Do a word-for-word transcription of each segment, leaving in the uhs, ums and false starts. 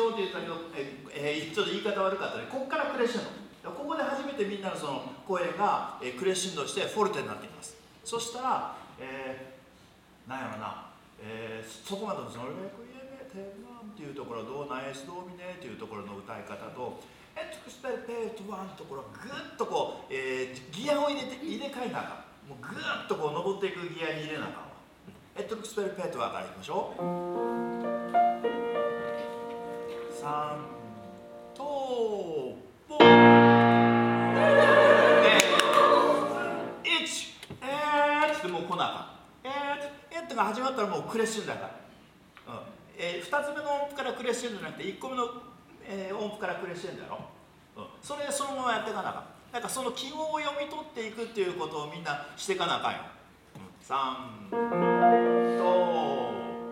ドって言ったけど、えー、ちょっと言い方悪かったね。ここからクレッシェンド。ここで初めてみんなのその声が、えー、クレッシェンドしてフォルテになっています。そしたら、えー、なんやろな、えー、そこまでのそのレクイエメテマンっていうところ、ドーナエスドーミネっていうところの歌い方と、エトクスペルペートワンのところ、ぐっとこう、えー、ギアを入れて入れ替えながら、もうぐっとこう登っていくギアに入れながら、エトクスペルペートワンからいきましょう。さんとぽん。いち、えーってもう来なあかん。えーって、えーってが始まったらもうクレッシェンドだから。うんえー、ふたつめの音符からクレッシェンドじゃなくていっこめの、えー、音符からクレッシェンドやろ。うん、それそのままやっていかなあかん。だからその記号を読み取っていくっていうことをみんなしていかなあかんよ。うん、さんと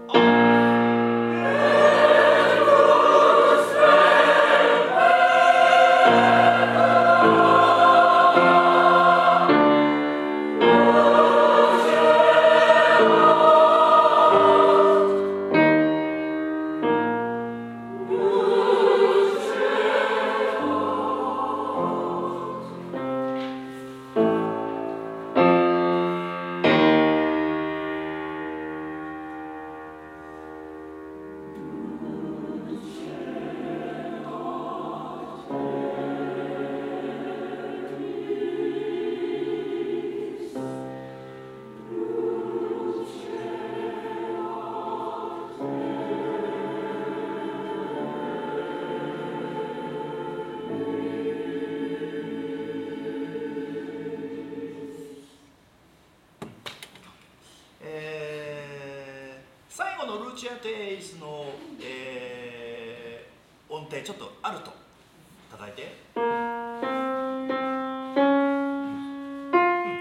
ルチアテイスの、えー、音程ちょっとアルト叩いて、うん、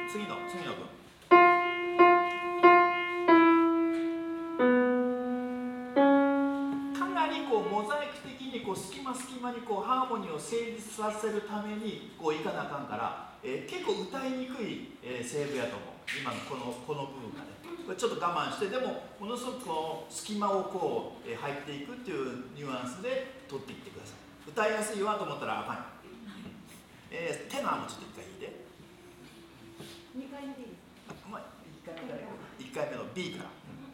次の次の分かなりこうモザイク的にこう隙間隙間にこうハーモニーを成立させるためにこういかなあかんから、えー、結構歌いにくい、えー、セーブやと思う。今のこのこの部分がね、これちょっと我慢して、でもものすごくこの隙間をこう、えー、入っていくっていうニュアンスで取っていってください。歌いやすいわと思ったらあかんよ。えー、テナーもちょっと一回弾いて。 にかいめでいいですか？ まあ、いっかいめからいっかいめの B から。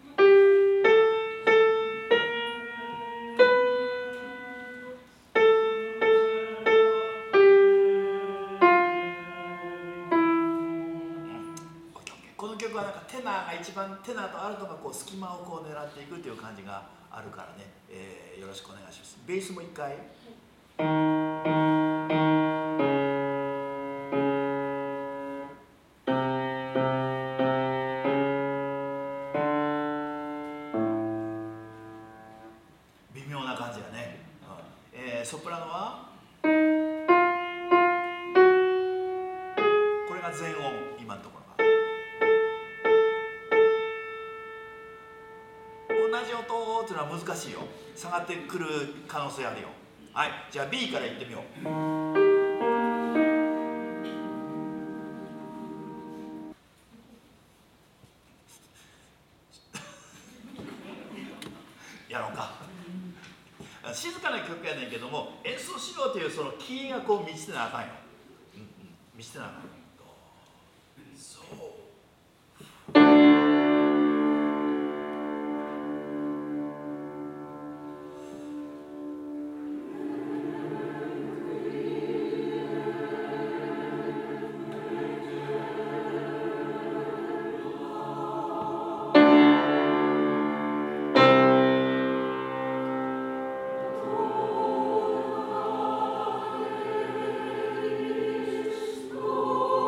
この曲はなんかテナーが一番テナーとアルトがこう隙間をこう狙っていくという感じがあるからね、えー、よろしくお願いします。ベースも一回、はい、微妙な感じやね、うんえー、ソプラノはこれが全音、今のところが同じ音っていうのは難しいよ。下がってくる可能性あるよ。はい、じゃあ B からいってみよう。やろうか。静かな曲やねんけども、演奏しようというそのキーがこう満ちてなあかんよ。うんうん、満ちてなあかん。そう。 Oh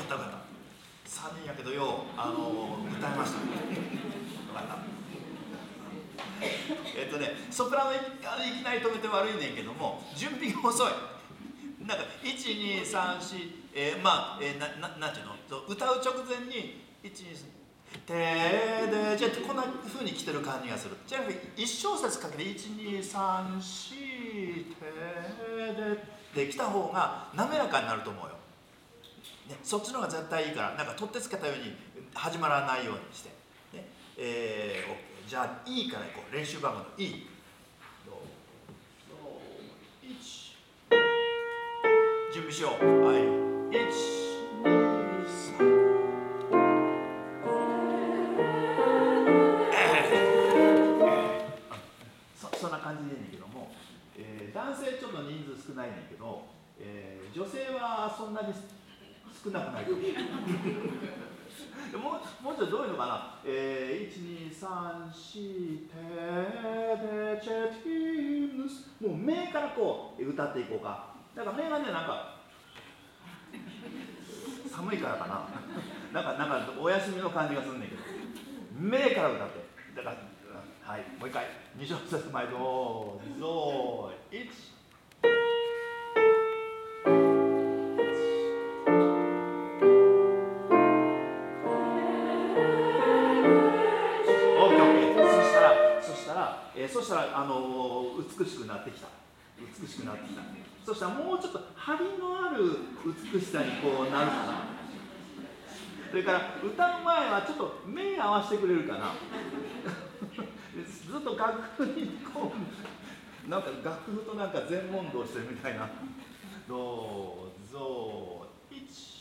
ったよかった。さんにんやけどよう、あのー、歌いました。よかった。えっとね、ソプラノいきなり止めて悪いねんけども、準備が遅い。なんかいちにさんし、えー、まあ、えー、なななんていうの、歌う直前にいちにさんてでじゃあこんな風に来てる感じがする。じゃあ一小節かけていちにさんしてでで来た方が滑らかになると思うよ。ね、そっちの方が絶対いいから、なんか取ってつけたように始まらないようにして、ねえー、じゃあ E からいこう。練習番号の E。準備しよう。はい、いち、に、さん。そんな感じでいいんだけども、えー、男性ちょっと人数少ないんだけど、えー、女性はそんなに少なくないと思う。もうもうちょっとどういうのかな、えー、いちにさんしテデチェティムス、もう目からこう歌っていこうか。だから目がね、なんか寒いからかな、なんかなんかお休みの感じがするんだけど、目から歌って。だからはい、もう一回に小節前どうぞ。いち、えー、そしたら、あのー、美しくなってきた。美しくなってきた。そしたらもうちょっと張りのある美しさにこうなるかな。それから歌う前はちょっと目合わせてくれるかな。ずっと楽譜にこうなんか楽譜となんか全問答してるみたいな。どうぞ。いち、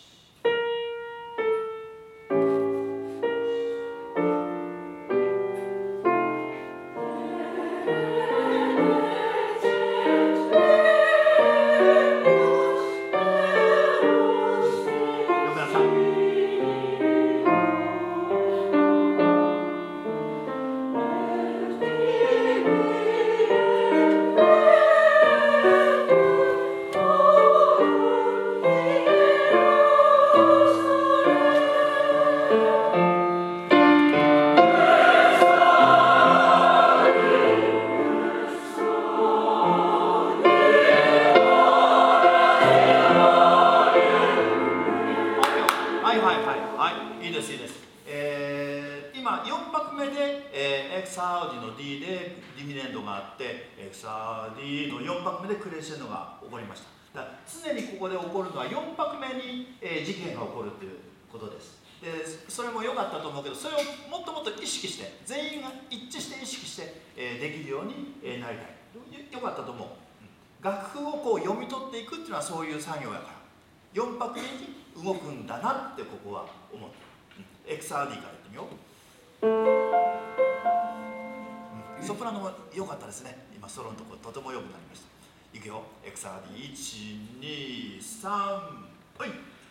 クレッシェンドが起こりました。だから常にここで起こるのはよん拍目に、えー、事件が起こるということです。でそれも良かったと思うけど、それをもっともっと意識して、全員が一致して意識して、えー、できるように、えー、なりたい。よかったと思う。楽譜をこう読み取っていくっていうのはそういう作業やから、よん拍目に動くんだなってここは思った。エクサー ディー からいってみよう。うん、ソプラノも良かったですね。今ソロのところとても良くなりました。いくよ。エクサー ディー いち、に、さん、はい。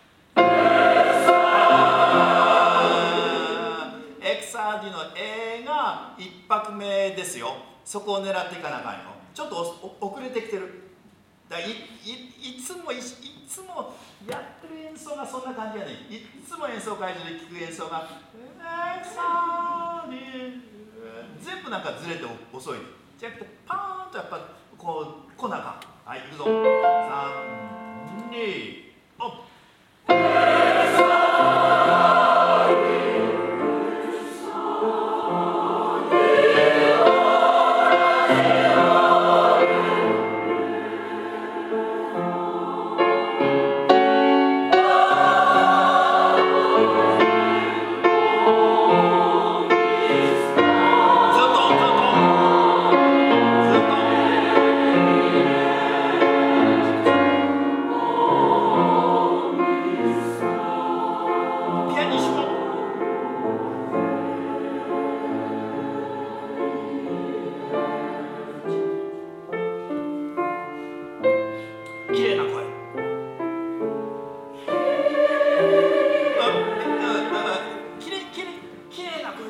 エクサー ディー の A がいち拍目ですよ。そこを狙っていかなあかんよ。ちょっと遅れてきてる。だい, い, いつもい, いつもやってる演奏がそんな感じやねん。いつも演奏会場で聴く演奏がエクサー ディー 全部なんかずれて遅い。じゃなくてパーンとやっぱこう来なあかん。はい、いくぞ。さん、に、オップ。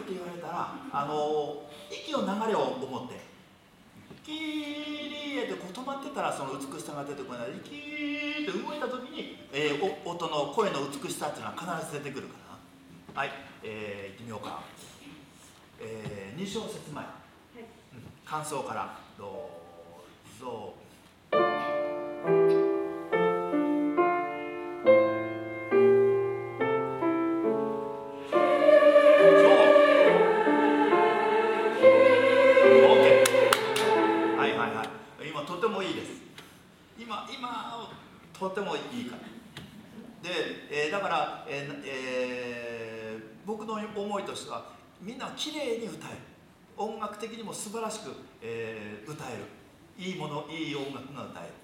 あの息の流れを思ってキリエってこっ止まってたらその美しさが出てこない。キーッと動いた時に、えー、お音の声の美しさっていうのは必ず出てくるからな。はい、えー、行ってみようか。えー、に小節前、はい、うん、感想からどうぞ。とてもいいです。今、今とてもいいから。で、えー、だから、えーえー、僕の思いとしては、みんなきれいに歌える。音楽的にも素晴らしく、えー、歌える。いいもの、いい音楽が歌え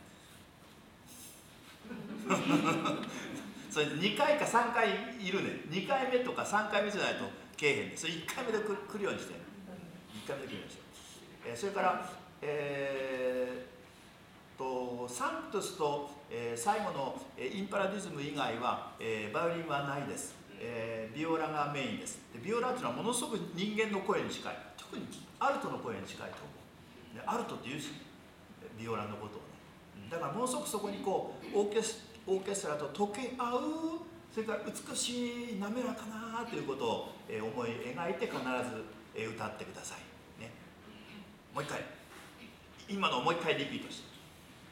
る。それにかいかさんかいいるね。にかいめとかさんかいめじゃないとけえへんね。それいっかいめで来るようにして。いっかいめで来るようにして。えー、それから、えーとサンクトスと、えー、最後の、えー、インパラディズム以外は、えー、バイオリンはないです、えー、ビオラがメインです。でビオラっていうのはものすごく人間の声に近い、特にアルトの声に近いと思う。でアルトっていうしビオラのことをね、だからものすごくそこにこうオーケス、オーケストラと溶け合う、それから美しい滑らかなということを、えー、思い描いて必ず、えー、歌ってください、ね、もう一回今のをもう一回リピートして。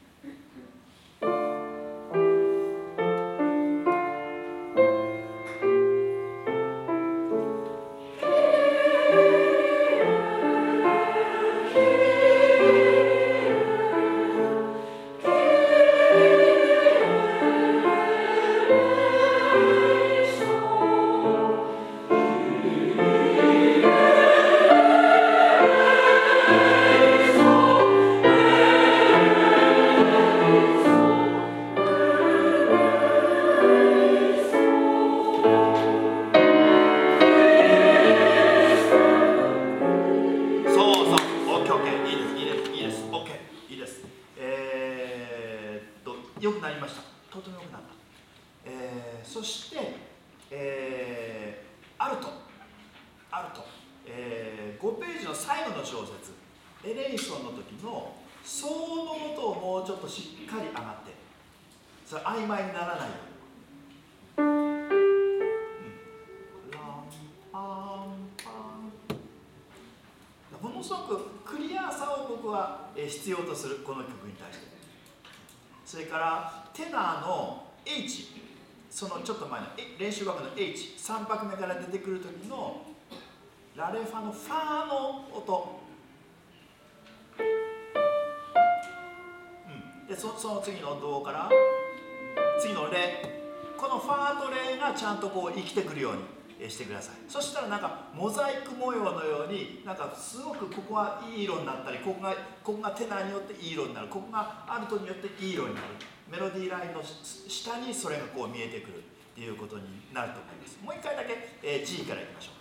必要とするこの曲に対して、それからテナーの H、 そのちょっと前の練習楽の H、 さん拍目から出てくる時のラレファのファーの音、うん、で そ, その次のドから次のレ、このファーとレがちゃんとこう生きてくるようにしてください。そしたらなんかモザイク模様のように、なんかすごくここはいい色になったり、ここがここがテナーによっていい色になる、ここがアルトによっていい色になる、メロディーラインの下にそれがこう見えてくるっていうことになると思います。もう一回だけ、えー、G からいきましょう。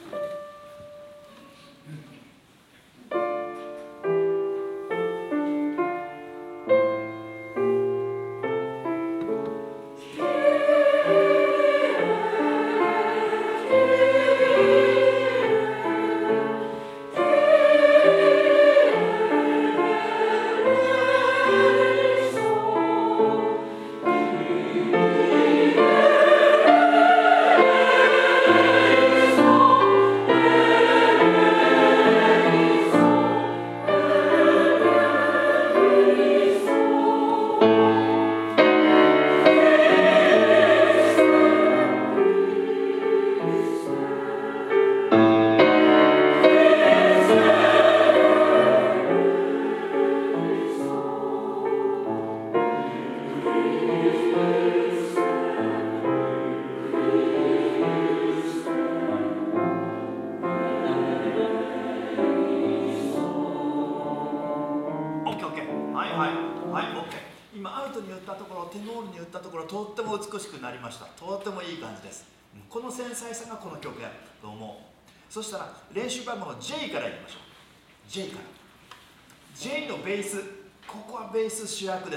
この繊細さがこの曲やと思う。そしたら練習番号の J からいきましょう。 J から J のベース、ここはベース主役です。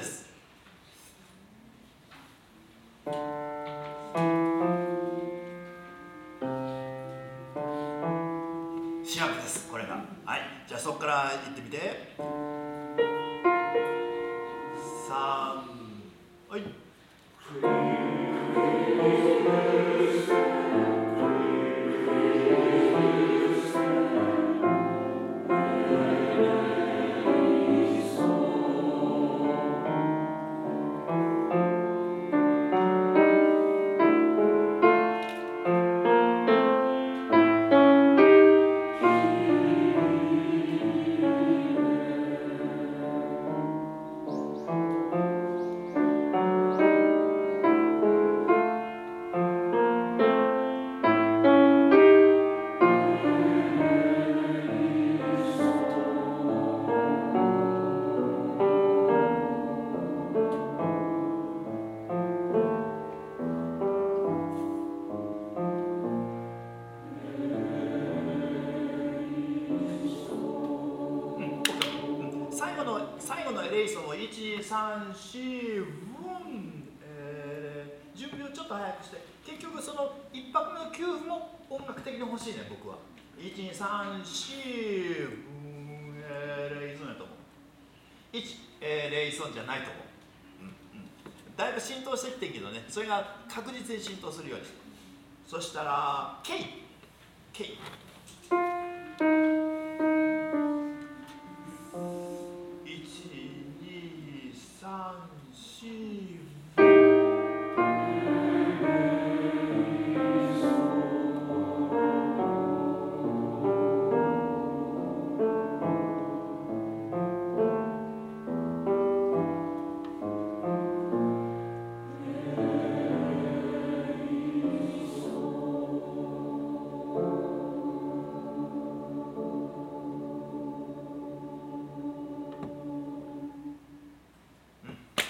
主役です、これが。はい、じゃあそこからいってみて。 最後のエレイソンをいち、さん、よん、えー、準備をちょっと早くして、結局そのいっぱくめのきゅうふも音楽的に欲しいね、僕は。いち、さん、よん、えー、レイソンやと思う。いち、えー、レイソンじゃないと思う、うんうん。だいぶ浸透してきてるけどね、それが確実に浸透するようにして。そしたら、ケイ。ケイ。